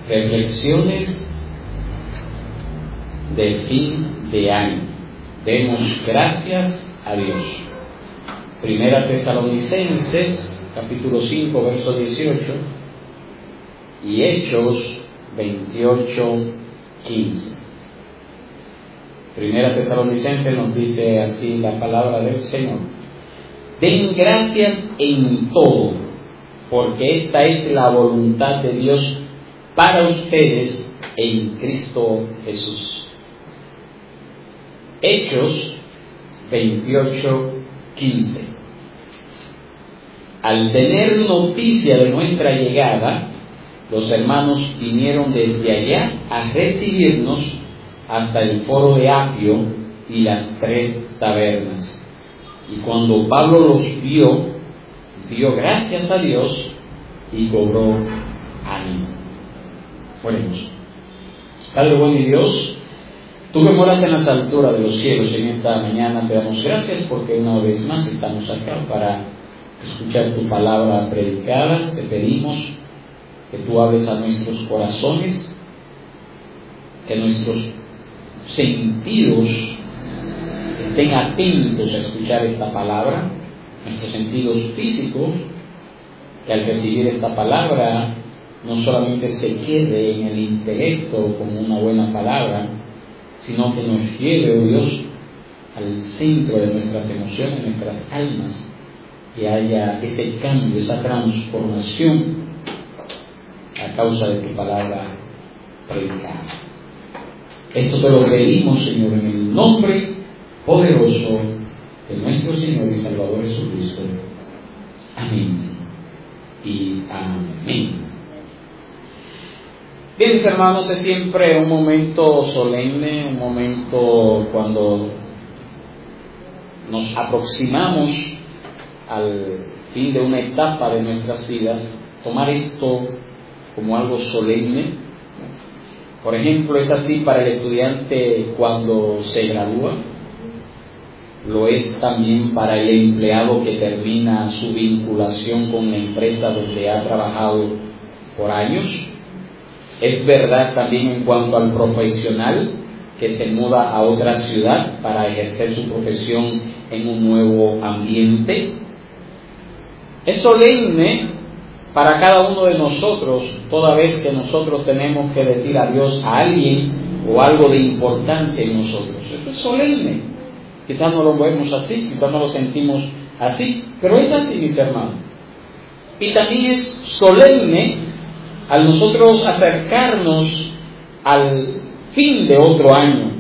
Reflexiones de fin de año. Demos gracias a Dios. Primera Tesalonicenses, capítulo 5, verso 18, y Hechos 28, 15. Primera Tesalonicenses nos dice así la palabra del Señor: den gracias en todo, porque esta es la voluntad de Dios para ustedes en Cristo Jesús. Hechos 28, 15. Al tener noticia de nuestra llegada, los hermanos vinieron desde allá a recibirnos hasta el foro de Apio y las 3 tabernas. Y cuando Pablo los vio, dio gracias a Dios y cobró ánimo. Oremos. Padre bueno y Dios, tú que moras en las alturas de los cielos, en esta mañana te damos gracias porque una vez más estamos acá para escuchar tu palabra predicada. Te pedimos que tú hables a nuestros corazones, que nuestros sentidos estén atentos a escuchar esta palabra, nuestros sentidos físicos, que al recibir esta palabra no solamente se quede en el intelecto como una buena palabra, sino que nos lleve, oh Dios, al centro de nuestras emociones, nuestras almas, que haya ese cambio, esa transformación a causa de tu palabra predicada. Esto te lo pedimos, Señor, en el nombre poderoso de nuestro Señor y Salvador Jesucristo. Amén y amén. Bien, mis hermanos, es siempre un momento solemne, un momento cuando nos aproximamos al fin de una etapa de nuestras vidas, tomar esto como algo solemne. Por ejemplo, es así para el estudiante cuando se gradúa, lo es también para el empleado que termina su vinculación con la empresa donde ha trabajado por años. Es verdad también en cuanto al profesional que se muda a otra ciudad para ejercer su profesión en un nuevo ambiente. Es solemne para cada uno de nosotros toda vez que nosotros tenemos que decir adiós a alguien o algo de importancia en nosotros. Esto es solemne. Quizás no lo vemos así, quizás no lo sentimos así, pero es así, mis hermanos. Y también es solemne al nosotros acercarnos al fin de otro año.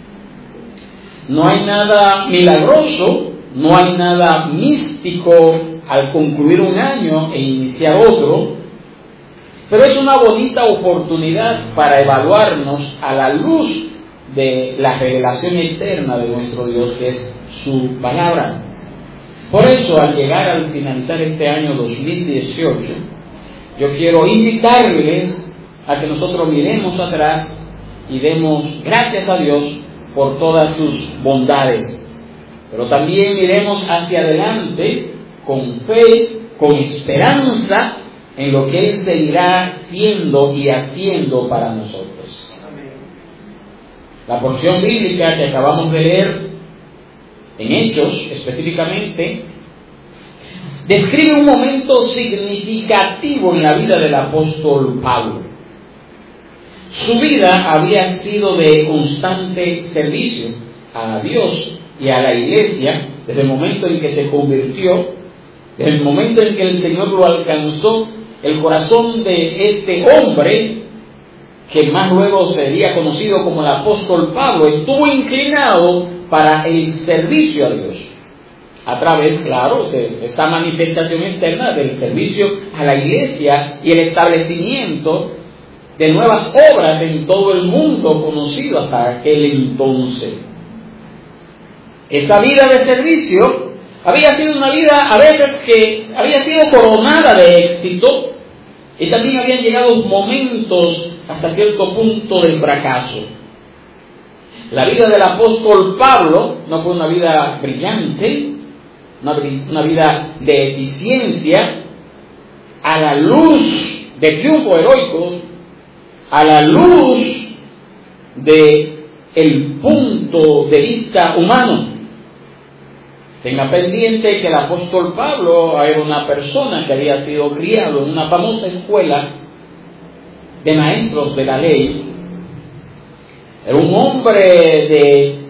No hay nada milagroso, no hay nada místico al concluir un año e iniciar otro, pero es una bonita oportunidad para evaluarnos a la luz de la revelación eterna de nuestro Dios, que es su palabra. Por eso, al llegar al finalizar este año 2018, yo quiero invitarles a que nosotros miremos atrás y demos gracias a Dios por todas sus bondades, pero también miremos hacia adelante con fe, con esperanza en lo que Él seguirá siendo y haciendo para nosotros. La porción bíblica que acabamos de leer en Hechos específicamente describe un momento significativo en la vida del apóstol Pablo. Su vida había sido de constante servicio a Dios y a la iglesia desde el momento en que se convirtió, desde el momento en que el Señor lo alcanzó. El corazón de este hombre, que más luego sería conocido como el apóstol Pablo, estuvo inclinado para el servicio a Dios, a través, claro, de esa manifestación externa del servicio a la iglesia y el establecimiento de nuevas obras en todo el mundo conocido hasta aquel entonces. Esa vida de servicio había sido una vida a veces que había sido coronada de éxito, y también habían llegado momentos hasta cierto punto de fracaso. La vida del apóstol Pablo no fue una vida brillante, una vida de eficiencia a la luz de triunfo heroico, a la luz de el punto de vista humano. Tenga pendiente que el apóstol Pablo era una persona que había sido criado en una famosa escuela de maestros de la ley. Era un hombre de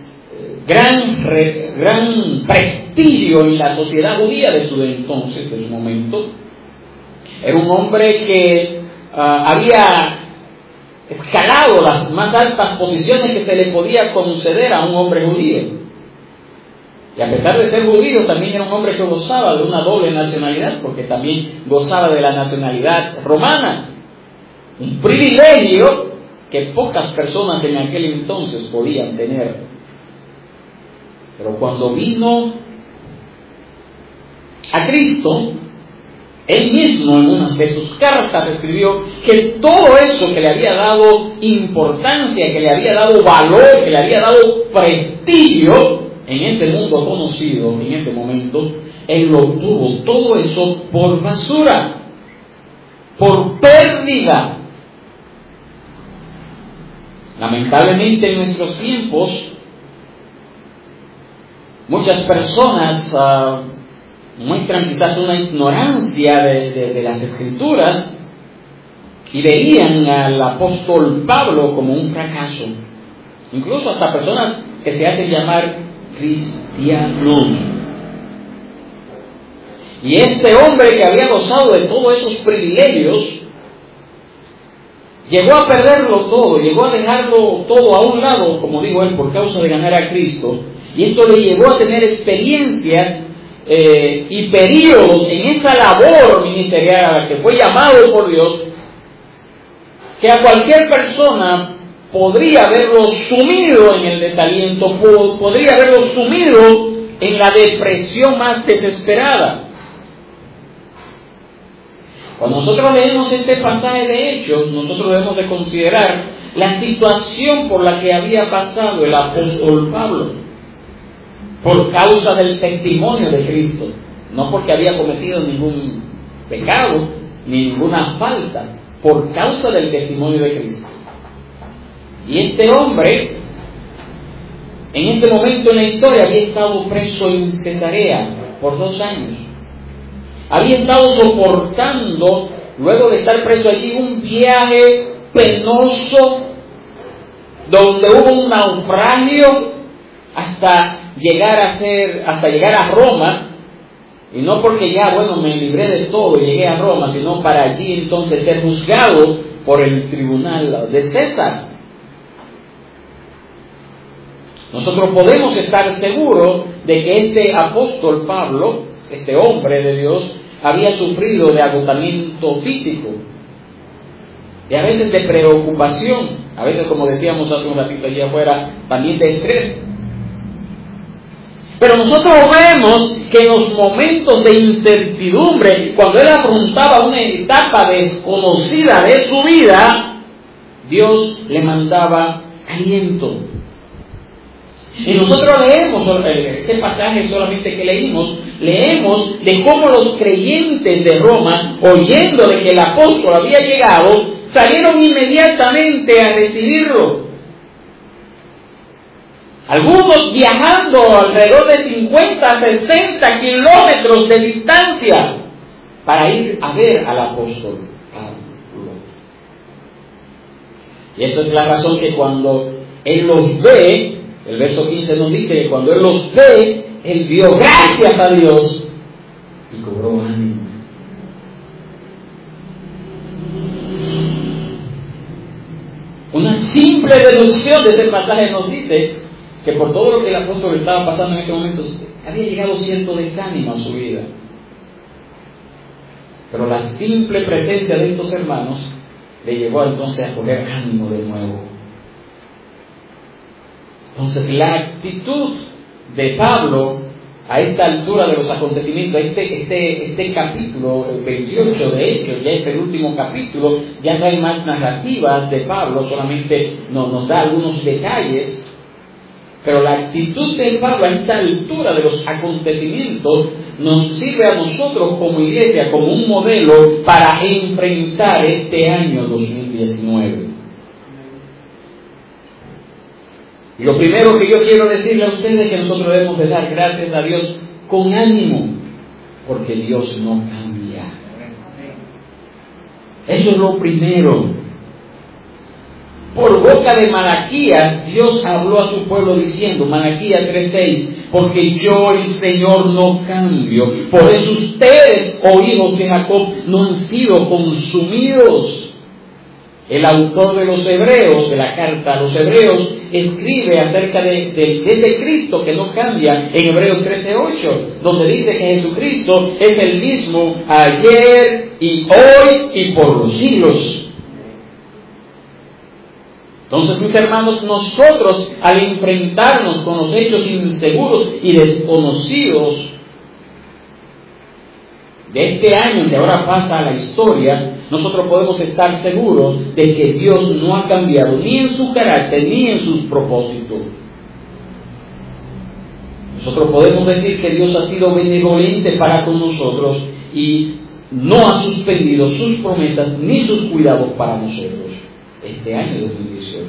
gran prestigio en la sociedad judía de su entonces, de su momento. Era un hombre que había escalado las más altas posiciones que se le podía conceder a un hombre judío. Y a pesar de ser judío, también era un hombre que gozaba de una doble nacionalidad, porque también gozaba de la nacionalidad romana. Un privilegio que pocas personas en aquel entonces podían tener. Pero cuando vino a Cristo, él mismo en una de sus cartas escribió que todo eso que le había dado importancia, que le había dado valor, que le había dado prestigio en ese mundo conocido, en ese momento, él lo obtuvo todo eso por basura, por pérdida. Lamentablemente en nuestros tiempos, muchas personas muestran quizás una ignorancia de las Escrituras y veían al apóstol Pablo como un fracaso. Incluso hasta personas que se hacen llamar cristianos. Y este hombre que había gozado de todos esos privilegios, llegó a perderlo todo, llegó a dejarlo todo a un lado, como digo él, por causa de ganar a Cristo. Y esto le llevó a tener experiencias y periodos en esa labor ministerial a la que fue llamado por Dios, que a cualquier persona podría haberlo sumido en el desaliento, podría haberlo sumido en la depresión más desesperada. Cuando nosotros leemos este pasaje de Hechos, nosotros debemos de considerar la situación por la que había pasado el apóstol Pablo, por causa del testimonio de Cristo, no porque había cometido ningún pecado, ni ninguna falta, por causa del testimonio de Cristo. Y este hombre, en este momento en la historia, había estado preso en Cesarea por 2 años. Había estado soportando, luego de estar preso allí, un viaje penoso, donde hubo un naufragio hasta llegar a Roma, y no porque ya, me libré de todo y llegué a Roma, sino para allí entonces ser juzgado por el tribunal de César. Nosotros podemos estar seguros de que este apóstol Pablo, este hombre de Dios, había sufrido de agotamiento físico, y a veces de preocupación, a veces, como decíamos hace un ratito allí afuera, también de estrés. Pero nosotros vemos que en los momentos de incertidumbre, cuando él afrontaba una etapa desconocida de su vida, Dios le mandaba aliento. Y nosotros leemos este pasaje solamente que leemos de cómo los creyentes de Roma, oyendo de que el apóstol había llegado, salieron inmediatamente a recibirlo. Algunos viajando alrededor de 50 a 60 kilómetros de distancia para ir a ver al apóstol Pablo. Y esa es la razón que cuando él los ve, el verso 15 nos dice que cuando él los ve, él dio gracias a Dios y cobró ánimo. Una simple deducción de ese pasaje nos dice que por todo lo que el apóstol estaba pasando en ese momento, había llegado cierto desánimo a su vida. Pero la simple presencia de estos hermanos le llevó entonces a coger ánimo de nuevo. Entonces la actitud de Pablo a esta altura de los acontecimientos, este capítulo, el 28 de Hechos, ya este último capítulo, ya no hay más narrativas de Pablo, solamente nos da algunos detalles, pero la actitud de Pablo a esta altura de los acontecimientos nos sirve a nosotros como iglesia, como un modelo para enfrentar este año 2019. Y lo primero que yo quiero decirle a ustedes es que nosotros debemos de dar gracias a Dios con ánimo, porque Dios no cambia. Eso es lo primero. Por boca de Malaquías, Dios habló a su pueblo diciendo, Malaquías 3:6, porque yo, el Señor, no cambio. Por eso ustedes, oh hijos de Jacob, no han sido consumidos. El autor de los Hebreos, de la carta a los Hebreos, escribe acerca de este Cristo que no cambia en Hebreos 13:8, donde dice que Jesucristo es el mismo ayer y hoy y por los siglos. Entonces, mis hermanos, nosotros al enfrentarnos con los hechos inseguros y desconocidos de este año que ahora pasa a la historia, nosotros podemos estar seguros de que Dios no ha cambiado ni en su carácter ni en sus propósitos. Nosotros podemos decir que Dios ha sido benevolente para con nosotros y no ha suspendido sus promesas ni sus cuidados para nosotros este año 2018.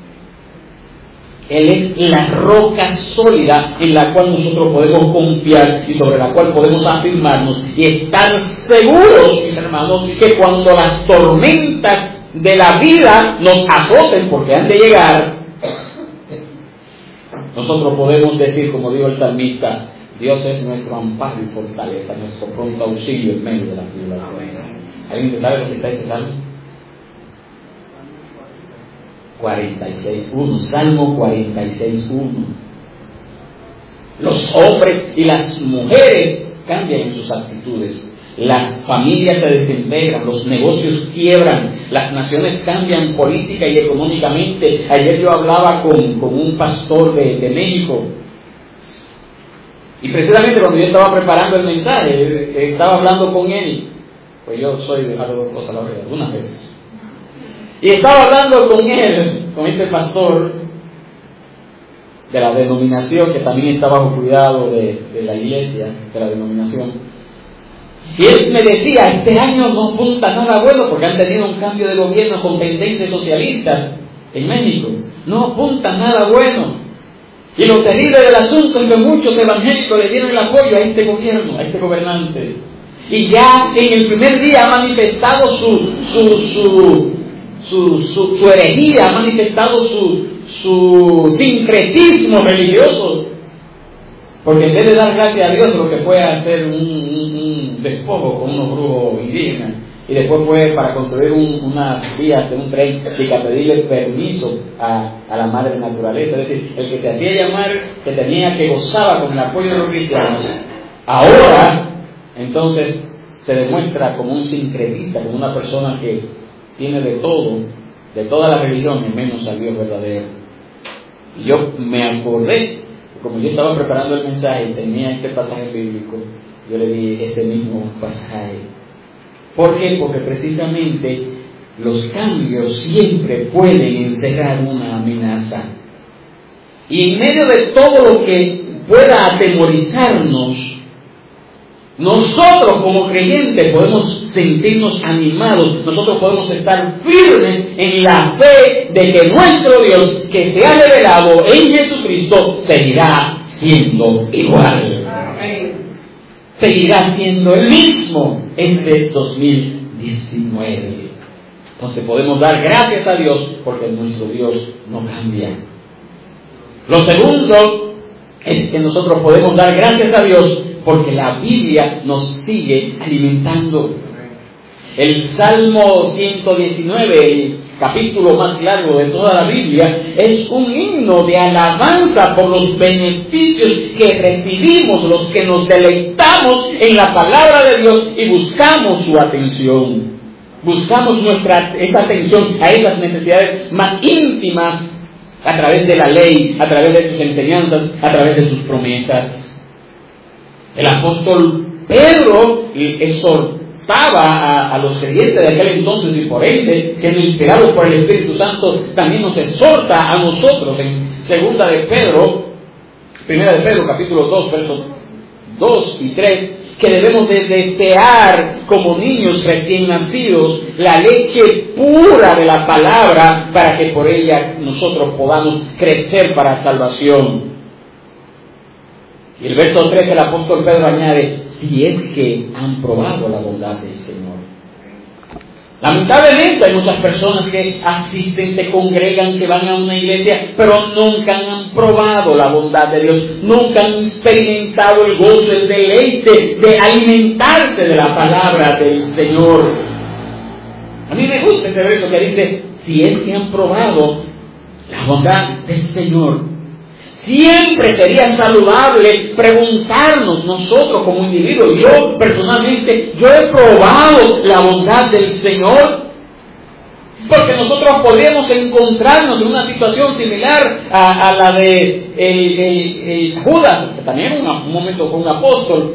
Él es la roca sólida en la cual nosotros podemos confiar y sobre la cual podemos afirmarnos y estar seguros, mis hermanos, que cuando las tormentas de la vida nos azoten, porque han de llegar, nosotros podemos decir, como dijo el salmista, Dios es nuestro amparo y fortaleza, nuestro pronto auxilio en medio de la tribulación. ¿Alguien se sabe lo que está ese salmo? 46.1, Salmo 46.1. Los hombres y las mujeres cambian en sus actitudes. Las familias se desintegran, los negocios quiebran, las naciones cambian política y económicamente. Ayer yo hablaba con un pastor de México. Y precisamente cuando yo estaba preparando el mensaje, estaba hablando con él. Pues yo soy de dejar dos cosas a la vez, algunas veces. Y estaba hablando con él, con este pastor de la denominación, que también está bajo cuidado de la iglesia, de la denominación. Y él me decía, este año no apunta nada bueno, porque han tenido un cambio de gobierno con tendencias socialistas en México. No apunta nada bueno. Y lo terrible del asunto es que muchos evangélicos le dieron el apoyo a este gobierno, a este gobernante. Y ya en el primer día ha manifestado su herejía, ha manifestado su sincretismo religioso, porque en vez de dar gracias a Dios lo que fue hacer un despojo con unos brujos indígenas y después fue para construir unas vías de un tren y que pedirle permiso a la madre naturaleza, es decir, el que se hacía llamar que tenía, que gozaba con el apoyo de los cristianos, ahora entonces se demuestra como un sincretista, como una persona que tiene de todo, de todas las religiones, menos al Dios verdadero. Y yo me acordé, como yo estaba preparando el mensaje y tenía este pasaje bíblico, yo le di ese mismo pasaje. ¿Por qué? Porque precisamente los cambios siempre pueden encerrar una amenaza. Y en medio de todo lo que pueda atemorizarnos, nosotros como creyentes podemos sentirnos animados, nosotros podemos estar firmes en la fe de que nuestro Dios, que se ha revelado en Jesucristo, seguirá siendo igual. Seguirá siendo el mismo este 2019. Entonces podemos dar gracias a Dios porque nuestro Dios no cambia. Lo segundo es que nosotros podemos dar gracias a Dios porque la Biblia nos sigue alimentando. El Salmo 119, el capítulo más largo de toda la Biblia, es un himno de alabanza por los beneficios que recibimos, los que nos deleitamos en la palabra de Dios y buscamos su atención. Buscamos esa atención a esas necesidades más íntimas a través de la ley, a través de sus enseñanzas, a través de sus promesas. El apóstol Pedro exhortaba a los creyentes de aquel entonces y por ende, siendo inspirados por el Espíritu Santo, también nos exhorta a nosotros en primera de Pedro, capítulo 2, versos 2 y 3, que debemos de desear como niños recién nacidos la leche pura de la palabra para que por ella nosotros podamos crecer para salvación. Y el verso 13 el apóstol Pedro añade, si es que han probado la bondad del Señor. Lamentablemente hay muchas personas que asisten, se congregan, que van a una iglesia, pero nunca han probado la bondad de Dios, nunca han experimentado el gozo, el deleite de alimentarse de la palabra del Señor. A mí me gusta ese verso que dice, si es que han probado la bondad del Señor. Siempre sería saludable preguntarnos nosotros como individuos. Yo personalmente, yo he probado la bondad del Señor. Porque nosotros podríamos encontrarnos en una situación similar a la de el Judas, que también era un momento con un apóstol,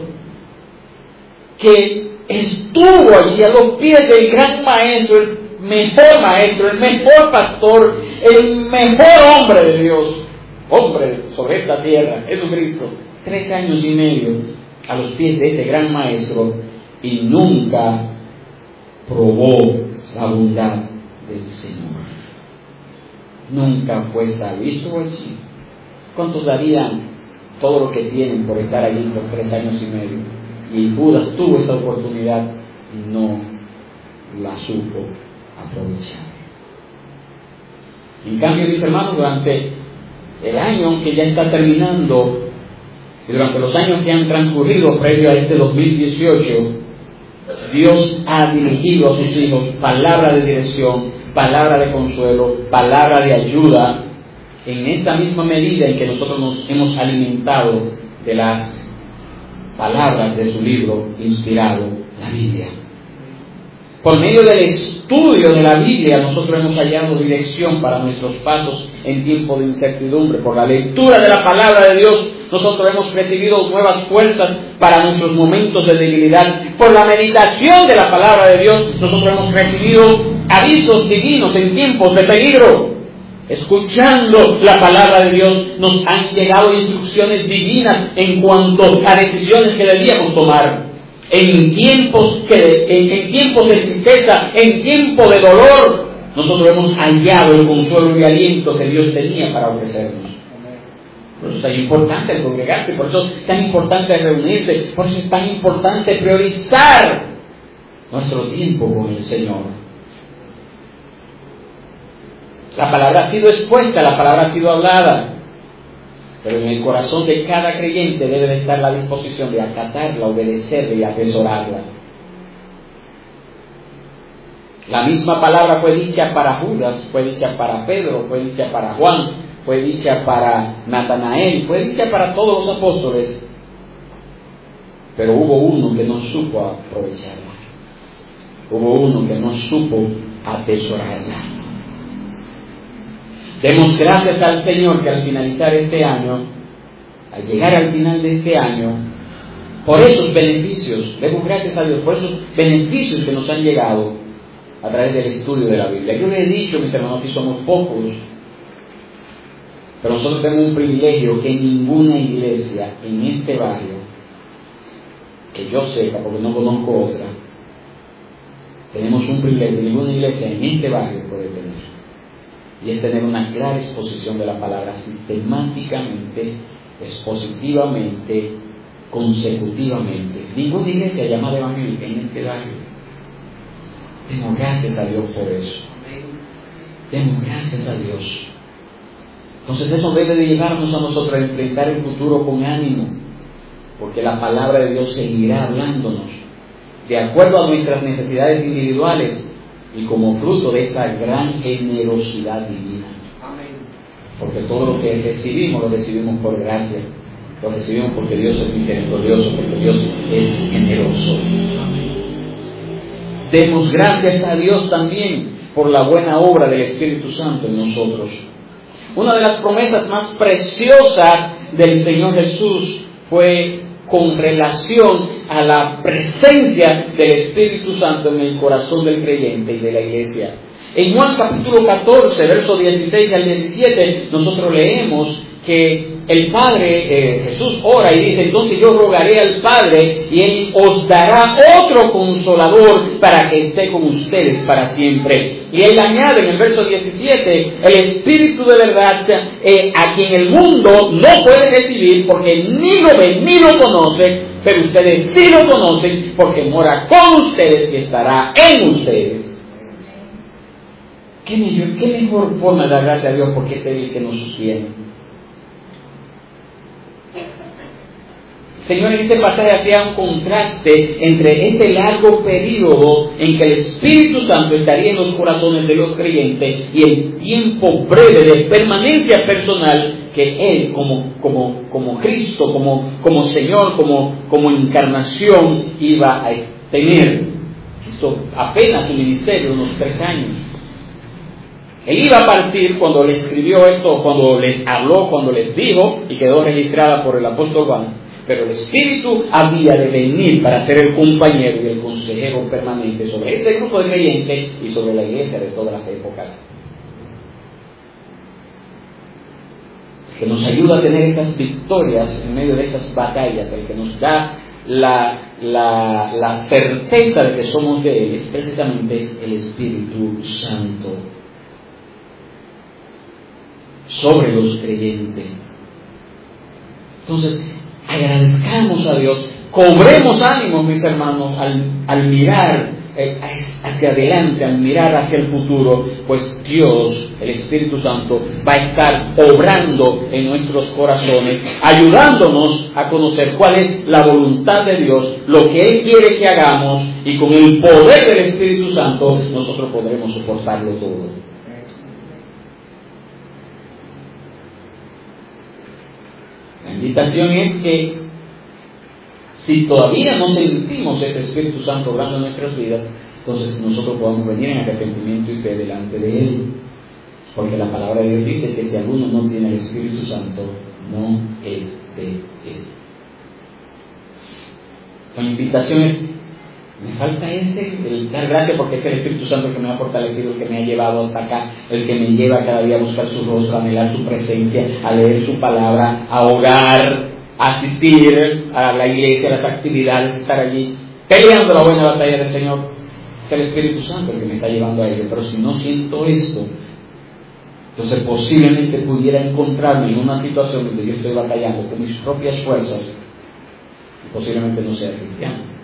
que estuvo allí a los pies del gran maestro, el mejor pastor, el mejor hombre de Dios. Hombre sobre esta tierra, Jesucristo, 3 años y medio a los pies de ese gran maestro y nunca probó la bondad del Señor. Nunca fue salvo allí. ¿Cuántos darían todo lo que tienen por estar allí por 3 años y medio? Y Judas tuvo esa oportunidad y no la supo aprovechar. En cambio, mis hermanos, durante el año que ya está terminando y durante los años que han transcurrido previo a este 2018, Dios ha dirigido a sus hijos palabra de dirección, palabra de consuelo, palabra de ayuda, en esta misma medida en que nosotros nos hemos alimentado de las palabras de su libro inspirado, la Biblia. Por medio del estudio de la Biblia, nosotros hemos hallado dirección para nuestros pasos en tiempo de incertidumbre. Por la lectura de la palabra de Dios, nosotros hemos recibido nuevas fuerzas para nuestros momentos de debilidad. Por la meditación de la palabra de Dios, nosotros hemos recibido avisos divinos en tiempos de peligro. Escuchando la palabra de Dios, nos han llegado instrucciones divinas en cuanto a decisiones que debíamos tomar. En tiempos de tristeza, en tiempo de dolor, nosotros hemos hallado el consuelo y aliento que Dios tenía para ofrecernos. Por eso es tan importante el congregarse, por eso es tan importante reunirse, por eso es tan importante priorizar nuestro tiempo con el Señor. La palabra ha sido expuesta, la palabra ha sido hablada, pero en el corazón de cada creyente debe de estar la disposición de acatarla, obedecerla y atesorarla. La misma palabra fue dicha para Judas, fue dicha para Pedro, fue dicha para Juan, fue dicha para Natanael, fue dicha para todos los apóstoles. Pero hubo uno que no supo aprovecharla. Hubo uno que no supo atesorarla. Demos gracias al Señor que al finalizar este año, al llegar al final de este año, por esos beneficios, demos gracias a Dios por esos beneficios que nos han llegado a través del estudio de la Biblia. Yo les he dicho, mis hermanos, que somos pocos, pero nosotros tenemos un privilegio que ninguna iglesia en este barrio, que yo sepa, porque no conozco otra, tenemos un privilegio que ninguna iglesia en este barrio puede tener. Y es tener una clara exposición de la palabra sistemáticamente, expositivamente, consecutivamente. Ninguna iglesia llamada evangélica en este barrio. Demos gracias a Dios por eso. Demos gracias a Dios. Entonces eso debe de llevarnos a nosotros a enfrentar el futuro con ánimo, porque la palabra de Dios seguirá hablándonos de acuerdo a nuestras necesidades individuales y como fruto de esa gran generosidad divina. Amén. Porque todo lo que recibimos, lo recibimos por gracia. Lo recibimos porque Dios es misericordioso, porque Dios es generoso. Amén. Demos gracias a Dios también por la buena obra del Espíritu Santo en nosotros. Una de las promesas más preciosas del Señor Jesús fue con relación a la presencia del Espíritu Santo en el corazón del creyente y de la iglesia. En Juan capítulo 14, versos 16 al 17, nosotros leemos que el Padre, Jesús ora y dice, entonces yo rogaré al Padre y Él os dará otro consolador para que esté con ustedes para siempre. Y Él añade en el verso 17, el Espíritu de verdad, a quien el mundo no puede recibir porque ni lo ve ni lo conoce, pero ustedes sí lo conocen porque mora con ustedes y estará en ustedes. ¿Qué mejor forma de dar gracias a Dios porque es Él que nos sostiene? Señor, en este pasaje hacía un contraste entre este largo periodo en que el Espíritu Santo estaría en los corazones de los creyentes y el tiempo breve de permanencia personal que Él como Cristo, como Señor, como encarnación iba a tener. Esto apenas su ministerio, unos 3 años. Él iba a partir cuando le escribió esto, cuando les habló, cuando les dijo, y quedó registrada por el apóstol Juan. Pero el Espíritu había de venir para ser el compañero y el consejero permanente sobre ese grupo de creyentes y sobre la iglesia de todas las épocas. Que nos ayuda a tener estas victorias en medio de estas batallas, el que nos da la certeza de que somos de Él, es precisamente el Espíritu Santo sobre los creyentes. Entonces, agradezcamos a Dios, cobremos ánimos, mis hermanos, al mirar hacia adelante, al mirar hacia el futuro, pues Dios, el Espíritu Santo, va a estar obrando en nuestros corazones, ayudándonos a conocer cuál es la voluntad de Dios, lo que Él quiere que hagamos, y con el poder del Espíritu Santo nosotros podremos soportarlo todo. La invitación es que si todavía no sentimos ese Espíritu Santo obrando en nuestras vidas, entonces nosotros podamos venir en arrepentimiento y fe delante de Él. Porque la palabra de Dios dice que si alguno no tiene el Espíritu Santo, no es de Él. La invitación es, me falta el dar gracias porque es el Espíritu Santo el que me ha fortalecido, el que me ha llevado hasta acá, el que me lleva cada día a buscar su rostro, a anhelar su presencia, a leer su palabra, a orar, a asistir a la iglesia, a las actividades, estar allí peleando la buena batalla del Señor. Es el Espíritu Santo el que me está llevando a ello. Pero si no siento esto, entonces posiblemente pudiera encontrarme en una situación donde yo estoy batallando con mis propias fuerzas y posiblemente no sea cristiano.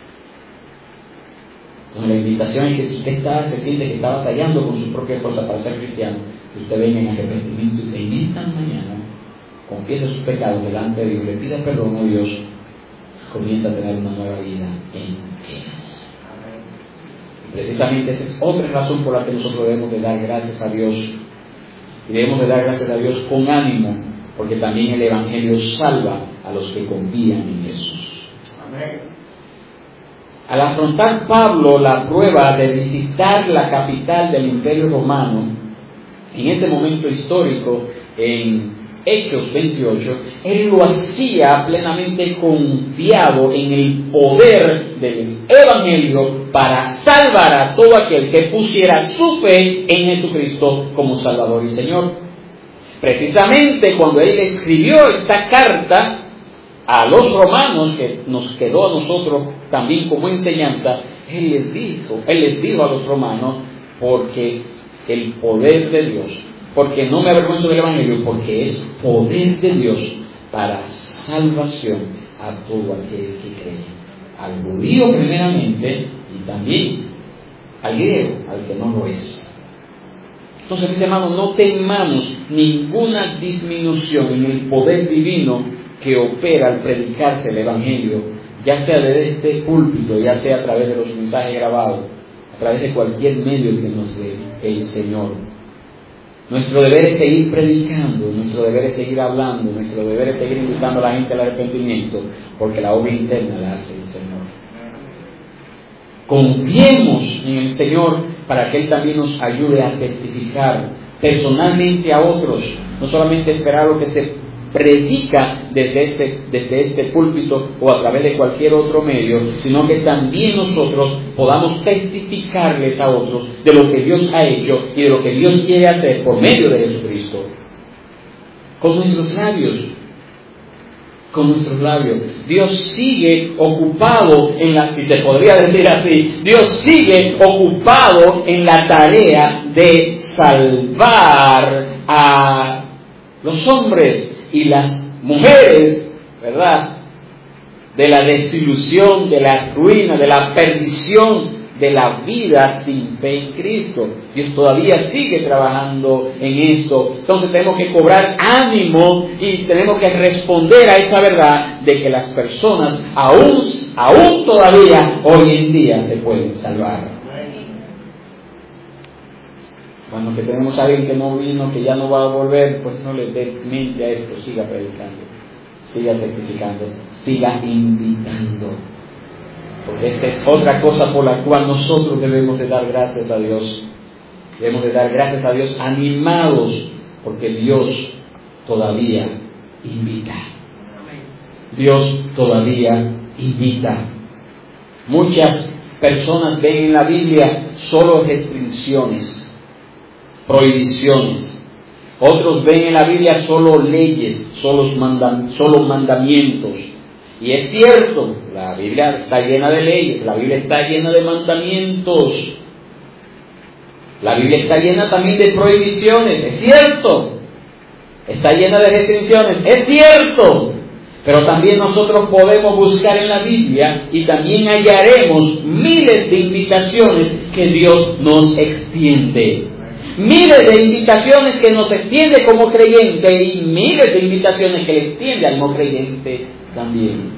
Entonces la invitación es que si usted se siente que está batallando con sus propias fuerzas para ser cristiano, que usted venga en arrepentimiento y en esta mañana confiese sus pecados delante de Dios, le pida perdón a Dios, comienza a tener una nueva vida en Él. Y precisamente esa es otra razón por la que nosotros debemos de dar gracias a Dios. Y debemos de dar gracias a Dios con ánimo, porque también el Evangelio salva a los que confían en Jesús. Amén. Al afrontar Pablo la prueba de visitar la capital del Imperio Romano, en ese momento histórico, en Hechos 28, él lo hacía plenamente confiado en el poder del Evangelio para salvar a todo aquel que pusiera su fe en Jesucristo como Salvador y Señor. Precisamente cuando él escribió esta carta a los romanos, que nos quedó a nosotros también como enseñanza, él les dijo a los romanos, porque el poder de Dios, porque no me avergüenzo del Evangelio, porque es poder de Dios para salvación a todo aquel que cree, al judío primeramente y también al griego, al que no lo es. Entonces, mis hermanos, no temamos ninguna disminución en el poder divino que opera al predicarse el Evangelio, ya sea desde este púlpito, ya sea a través de los mensajes grabados, a través de cualquier medio que nos dé el Señor. Nuestro deber es seguir predicando, nuestro deber es seguir hablando, nuestro deber es seguir invitando a la gente al arrepentimiento, porque la obra interna la hace el Señor. Confiemos en el Señor para que Él también nos ayude a testificar personalmente a otros, no solamente esperar lo que se predica desde este púlpito o a través de cualquier otro medio, sino que también nosotros podamos testificarles a otros de lo que Dios ha hecho y de lo que Dios quiere hacer por medio de Jesucristo. con nuestros labios. Con nuestros labios. Dios sigue ocupado en la, si se podría decir así, Dios sigue ocupado en la tarea de salvar a los hombres y las mujeres, ¿verdad? De la desilusión, de la ruina, de la perdición, de la vida sin fe en Cristo. Dios todavía sigue trabajando en esto. Entonces tenemos que cobrar ánimo y tenemos que responder a esa verdad de que las personas aún todavía hoy en día se pueden salvar. Cuando que tenemos a alguien que no vino, que ya no va a volver, pues no le dé mente a esto, siga predicando, siga testificando, siga invitando. Porque esta es otra cosa por la cual nosotros debemos de dar gracias a Dios. Debemos de dar gracias a Dios animados, porque Dios todavía invita. Dios todavía invita. Muchas personas ven en la Biblia solo restricciones, prohibiciones. Otros ven en la Biblia solo leyes, solo mandamientos. Y es cierto, la Biblia está llena de leyes, la Biblia está llena de mandamientos, la Biblia está llena también de prohibiciones, es cierto, está llena de restricciones, es cierto, pero también nosotros podemos buscar en la Biblia y también hallaremos miles de invitaciones que Dios nos extiende. Miles de invitaciones que nos extiende como creyente y miles de invitaciones que le extiende al no creyente también.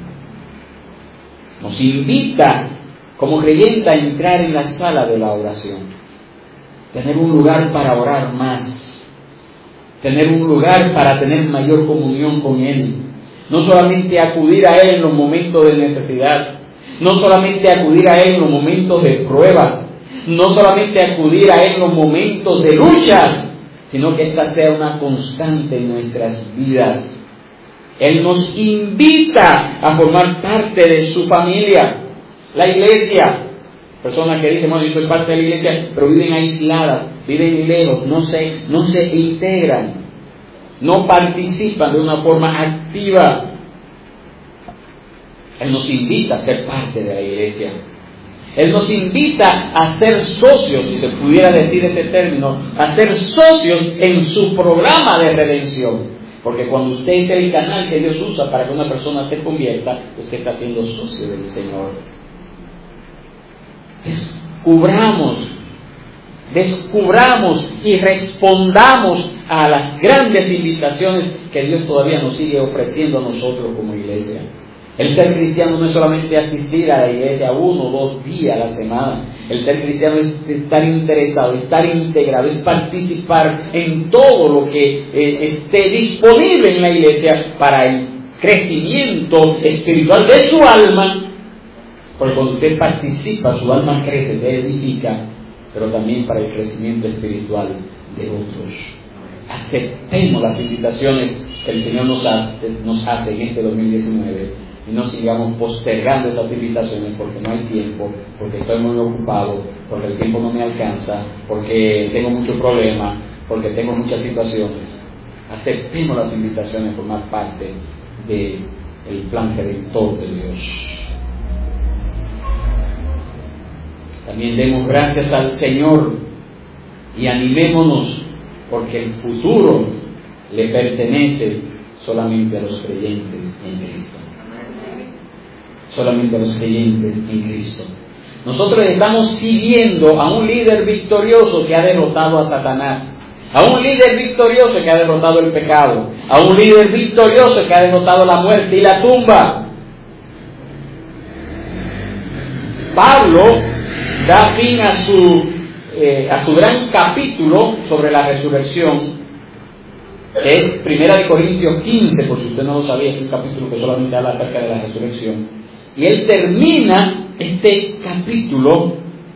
Nos invita como creyente a entrar en la sala de la oración, tener un lugar para orar más, tener un lugar para tener mayor comunión con Él, no solamente acudir a Él en los momentos de necesidad, no solamente acudir a Él en los momentos de prueba, no solamente acudir a Él en los momentos de luchas, sino que esta sea una constante en nuestras vidas. Él nos invita a formar parte de su familia, la iglesia. Personas que dicen, bueno, yo soy parte de la iglesia, pero viven aisladas, viven lejos, no se integran, no participan de una forma activa. Él nos invita a ser parte de la iglesia. Él nos invita a ser socios, si se pudiera decir ese término, a ser socios en su programa de redención. Porque cuando usted es el canal que Dios usa para que una persona se convierta, usted está siendo socio del Señor. Descubramos y respondamos a las grandes invitaciones que Dios todavía nos sigue ofreciendo a nosotros como iglesia. El ser cristiano no es solamente asistir a la iglesia 1 o 2 días a la semana. El ser cristiano es estar interesado, estar integrado, es participar en todo lo que esté disponible en la iglesia para el crecimiento espiritual de su alma. Porque cuando usted participa, su alma crece, se edifica, pero también para el crecimiento espiritual de otros. Aceptemos las invitaciones que el Señor nos hace en este 2019. Y no sigamos postergando esas invitaciones porque no hay tiempo, porque estoy muy ocupado, porque el tiempo no me alcanza, porque tengo muchos problemas, porque tengo muchas situaciones. Aceptemos las invitaciones, formar parte del plan redentor de Dios. También demos gracias al Señor y animémonos, porque el futuro le pertenece solamente a los creyentes en Cristo. Solamente a los creyentes en Cristo. Nosotros estamos siguiendo a un líder victorioso que ha derrotado a Satanás, a un líder victorioso que ha derrotado el pecado, a un líder victorioso que ha derrotado la muerte y la tumba. Pablo da fin a su gran capítulo sobre la resurrección, que es 1 Corintios 15, por si usted no lo sabía, es un capítulo que solamente habla acerca de la resurrección. Y él termina este capítulo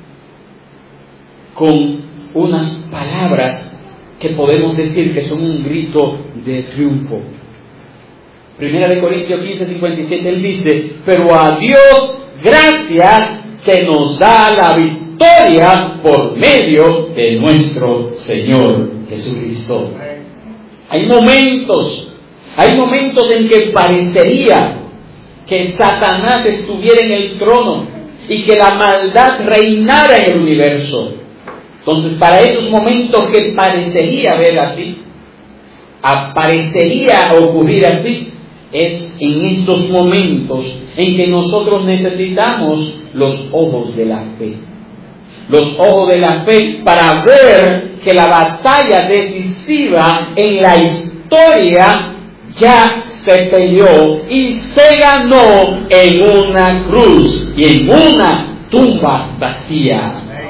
con unas palabras que podemos decir que son un grito de triunfo. 1 Corintios 15, 57, él dice: pero a Dios gracias que nos da la victoria por medio de nuestro Señor Jesucristo. Hay momentos en que parecería que Satanás estuviera en el trono y que la maldad reinara en el universo. Entonces, para esos momentos que parecería ver así, parecería ocurrir así, es en estos momentos en que nosotros necesitamos los ojos de la fe. Los ojos de la fe para ver que la batalla decisiva en la historia ya se peleó y se ganó en una cruz y en una tumba vacía.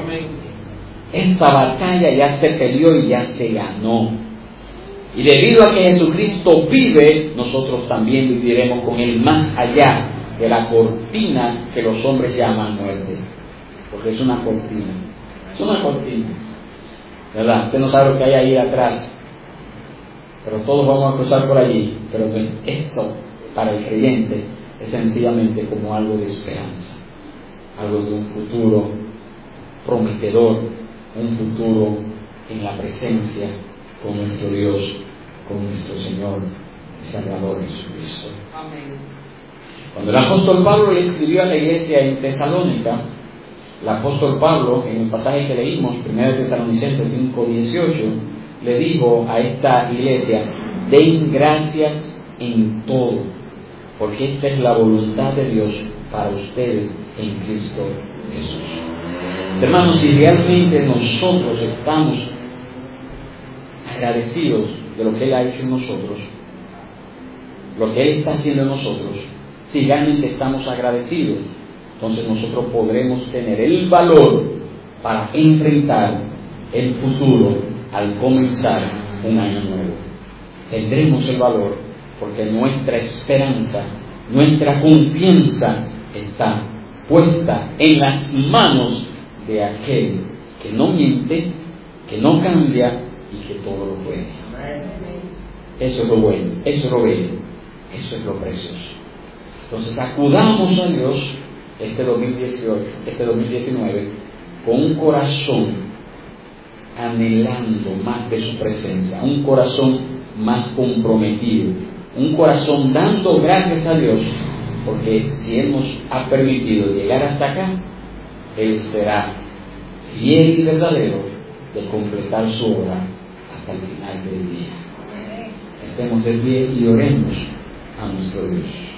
Esta batalla ya se peleó y ya se ganó. Y debido a que Jesucristo vive, nosotros también viviremos con Él más allá de la cortina que los hombres llaman muerte. Porque es una cortina. Es una cortina. ¿Verdad? Usted no sabe lo que hay ahí atrás. Pero todos vamos a cruzar por allí. Pero esto, para el creyente, es sencillamente como algo de esperanza. Algo de un futuro prometedor. Un futuro en la presencia con nuestro Dios, con nuestro Señor y Salvador Jesucristo. Amén. Cuando el apóstol Pablo le escribió a la iglesia en Tesalónica, el apóstol Pablo, en el pasaje que leímos, 1 Tesalonicenses 5:18, le dijo a esta iglesia: den gracias en todo, porque esta es la voluntad de Dios para ustedes en Cristo Jesús. Hermanos, si realmente nosotros estamos agradecidos de lo que Él ha hecho en nosotros, lo que Él está haciendo en nosotros, si realmente estamos agradecidos, entonces nosotros podremos tener el valor para enfrentar el futuro al comenzar un año nuevo. Tendremos el valor porque nuestra esperanza, nuestra confianza está puesta en las manos de aquel que no miente, que no cambia y que todo lo puede. Eso es lo bueno, eso es lo bello, eso es lo precioso. Entonces acudamos a Dios este 2019 con un corazón anhelando más de su presencia, un corazón más comprometido, un corazón dando gracias a Dios, porque si Él nos ha permitido llegar hasta acá, Él será fiel y verdadero de completar su obra hasta el final del día. Estemos de pie y oremos a nuestro Dios.